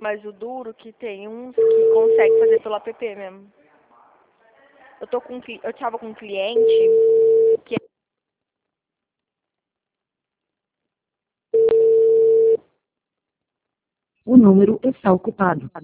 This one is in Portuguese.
Mas o duro que tem uns que consegue fazer pelo app mesmo. Eu tava com um cliente que O número está ocupado.